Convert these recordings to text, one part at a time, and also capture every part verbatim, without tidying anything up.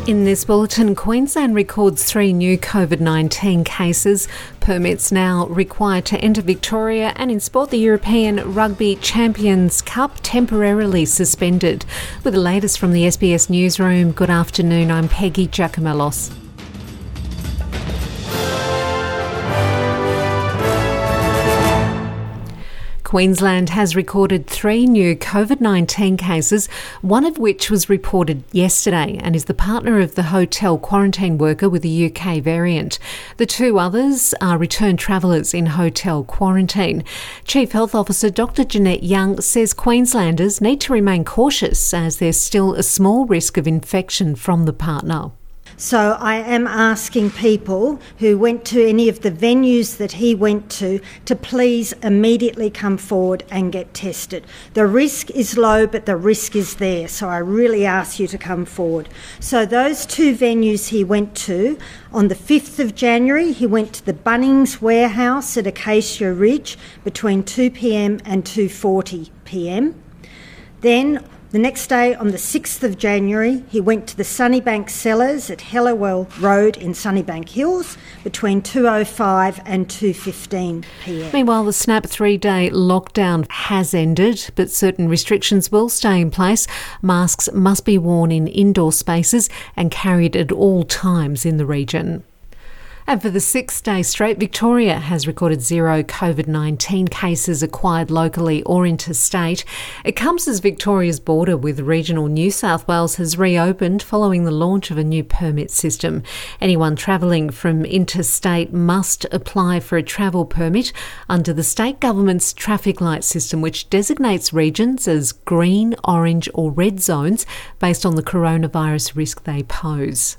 In this bulletin, Queensland records three new COVID nineteen cases. Permits now required to enter Victoria, and in sport, the European Rugby Champions Cup temporarily suspended. With the latest from the S B S Newsroom, good afternoon, I'm Peggy Giacomellos. Queensland has recorded three new COVID nineteen cases, one of which was reported yesterday and is the partner of the hotel quarantine worker with the U K variant. The two others are returned travellers in hotel quarantine. Chief Health Officer Doctor Jeanette Young says Queenslanders need to remain cautious as there's still a small risk of infection from the partner. So I am asking people who went to any of the venues that he went to to please immediately come forward and get tested. The risk is low, but the risk is there. So I really ask you to come forward. So those two venues he went to, on the fifth of January, he went to the Bunnings Warehouse at Acacia Ridge between two p.m. and two forty p.m. Then the next day, on the sixth of January, he went to the Sunnybank Cellars at Helliwell Road in Sunnybank Hills between two oh five and two fifteen p.m. Meanwhile, the snap three-day lockdown has ended, but certain restrictions will stay in place. Masks must be worn in indoor spaces and carried at all times in the region. And for the sixth day straight, Victoria has recorded zero COVID nineteen cases acquired locally or interstate. It comes as Victoria's border with regional New South Wales has reopened following the launch of a new permit system. Anyone travelling from interstate must apply for a travel permit under the state government's traffic light system, which designates regions as green, orange or red zones based on the coronavirus risk they pose.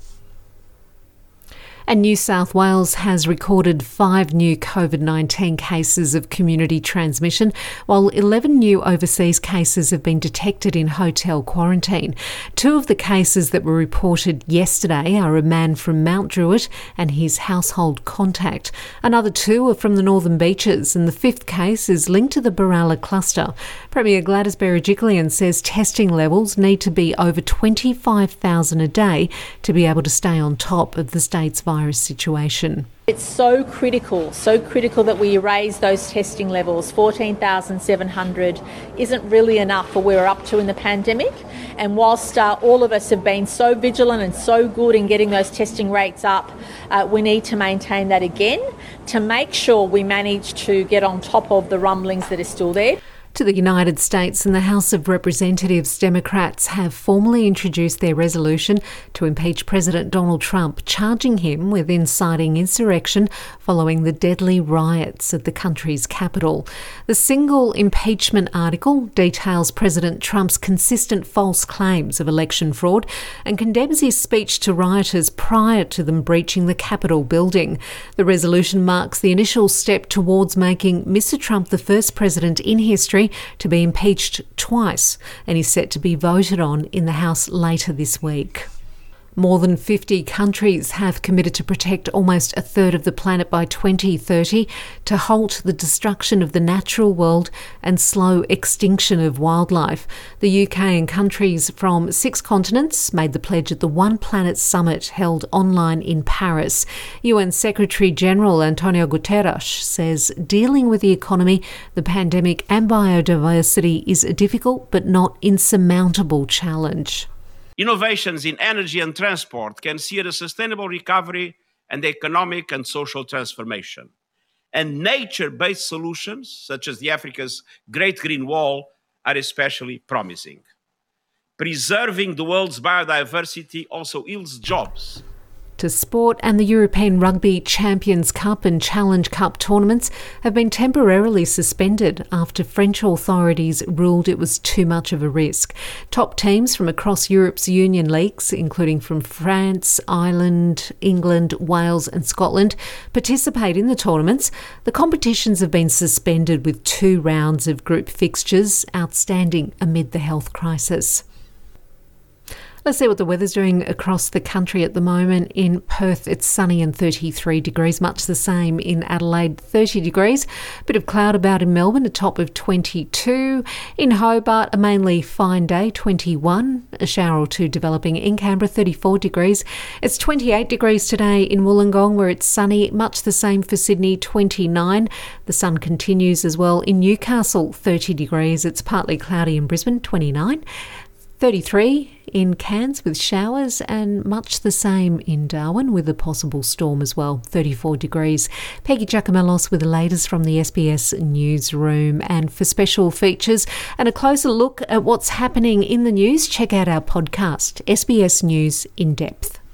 And New South Wales has recorded five new COVID nineteen cases of community transmission, while eleven new overseas cases have been detected in hotel quarantine. Two of the cases that were reported yesterday are a man from Mount Druitt and his household contact. Another two are from the Northern Beaches, and the fifth case is linked to the Berala cluster. Premier Gladys Berejiklian says testing levels need to be over twenty-five thousand a day to be able to stay on top of the state's virus situation. It's so critical, so critical that we raise those testing levels. fourteen thousand seven hundred isn't really enough for where we're up to in the pandemic. And whilst uh, all of us have been so vigilant and so good in getting those testing rates up, uh, we need to maintain that again to make sure we manage to get on top of the rumblings that are still there. To the United States, and the House of Representatives Democrats have formally introduced their resolution to impeach President Donald Trump, charging him with inciting insurrection following the deadly riots at the country's capital. The single impeachment article details President Trump's consistent false claims of election fraud and condemns his speech to rioters prior to them breaching the Capitol building. The resolution marks the initial step towards making Mister Trump the first president in history to be impeached twice, and is set to be voted on in the House later this week. More than fifty countries have committed to protect almost a third of the planet by twenty thirty to halt the destruction of the natural world and slow extinction of wildlife. The U K and countries from six continents made the pledge at the One Planet Summit held online in Paris. U N Secretary-General Antonio Guterres says dealing with the economy, the pandemic and biodiversity is a difficult but not insurmountable challenge. Innovations in energy and transport can see a sustainable recovery and economic and social transformation. And nature-based solutions, such as the Africa's Great Green Wall, are especially promising. Preserving the world's biodiversity also yields jobs. To sport, and the European Rugby Champions Cup and Challenge Cup tournaments have been temporarily suspended after French authorities ruled it was too much of a risk. Top teams from across Europe's union leagues, including from France, Ireland, England, Wales and Scotland, participate in the tournaments. The competitions have been suspended with two rounds of group fixtures outstanding amid the health crisis. Let's see what the weather's doing across the country at the moment. In Perth, it's sunny and thirty-three degrees, much the same in Adelaide, thirty degrees. Bit of cloud about in Melbourne, a top of twenty-two. In Hobart, a mainly fine day, twenty-one. A shower or two developing in Canberra, thirty-four degrees. It's twenty-eight degrees today in Wollongong, where it's sunny, much the same for Sydney, twenty-nine. The sun continues as well in Newcastle, thirty degrees. It's partly cloudy in Brisbane, twenty-nine. thirty-three in Cairns with showers, and much the same in Darwin with a possible storm as well, thirty-four degrees. Peggy Giacomellos with the latest from the S B S newsroom. And for special features and a closer look at what's happening in the news, check out our podcast, S B S News In Depth.